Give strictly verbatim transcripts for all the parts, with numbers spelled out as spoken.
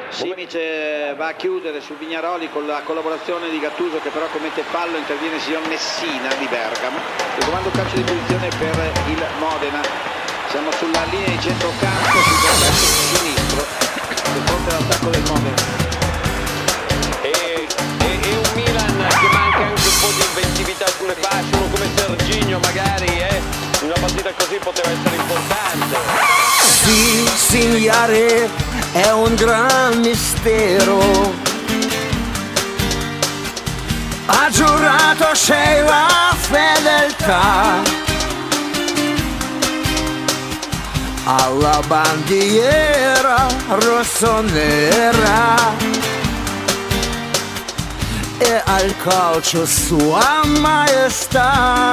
Simic va a chiudere su Vignaroli con la collaborazione di Gattuso, che però commette fallo, interviene il signor Messina di Bergamo. Il comando calcio di posizione per il Modena. Siamo sulla linea di centrocampo, sul verso sinistro, di fronte all'attacco del Modena. E, e, e un Milan che manca anche un po' di inventività sulle fasce, uno come Serginho magari eh, in una partita così poteva essere importante. Sì, signore, è un gran mistero. Ha giurato c'è la fedeltà alla bandiera rossonera e al calcio sua maestà.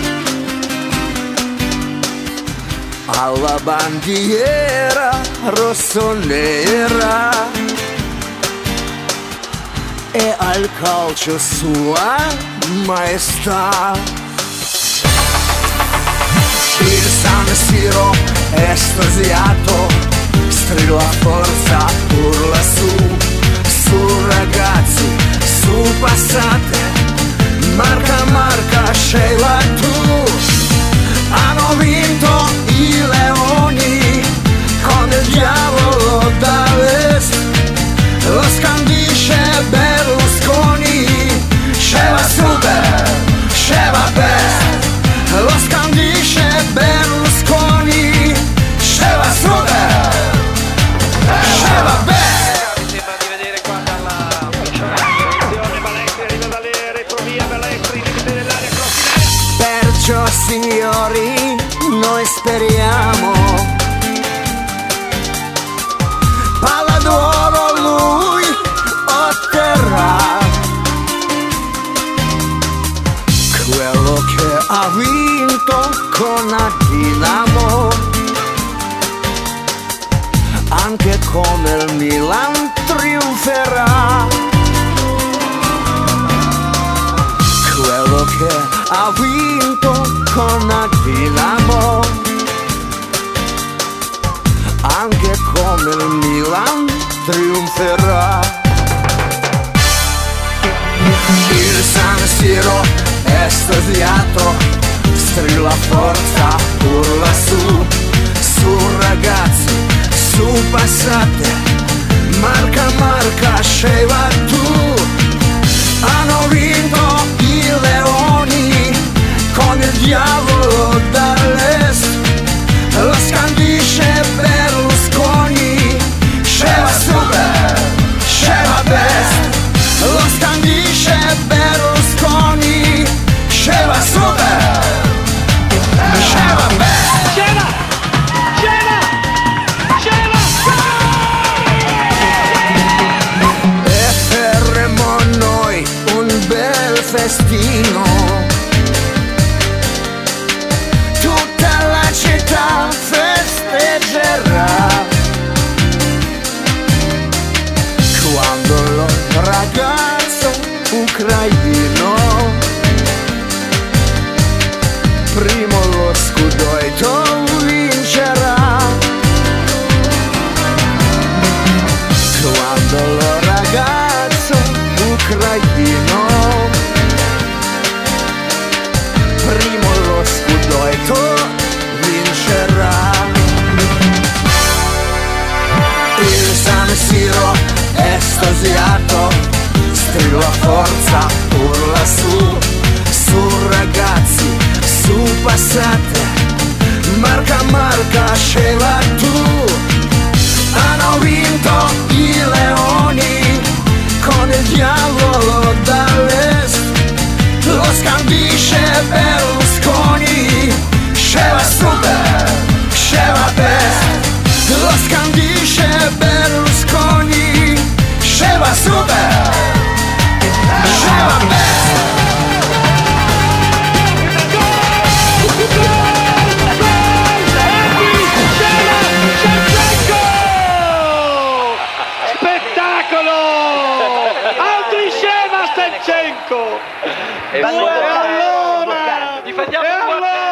Alla bandiera rossonera e al calcio sua maestà. Il San Siro è estasiato, strilla forza, urla su, su ragazzi, su passate, marca marca, scegla tu. Hanno vinto i leoni con il diavolo dall'est, lo scandisce Berlusconi, sceva super, sceva best, lo scandisce Berlusconi, sceva super, sceva best. Mi sembra di vedere qua dalla posizione Balestri, arriva da lì, retrovia Balestri, limite dell'area, cross. Perciò signori noi speriamo, palla d'oro lui otterrà quello che ha vinto con la Dinamo, anche come il Milan trionferà. Quello che ha vinto con la Dinamo, anche come il Milan trionferà. Il San Siro è estasiato, strilla forza, urla su, su ragazzi, su passate, marca marca, sceva tu. Hanno vinto i leoni con il diavolo dall'est, lo scandisce Berlusconi, sceva super, sceva best, lo scandisce Berlusconi, sceva super, sceva best. Sceva! Sceva! Sceva! E faremo noi un bel festino, tutta la città festeggerà quando lo ragazzo ucraino primo lo scudetto vincerà. Quando lo ragazzo ucraino primo lo scudetto vincerà. Il San Siro è estasiato, strilla forza, urla su, su ragazzi, su passate, marca marca, sceva tu. Hanno vinto i leoni con il diavolo dall'est, lo scandisce Berlusconi, sceva super, sceva best, lo scandisce Berlusconi, sceva super, sceva best. E allora, gli facciamo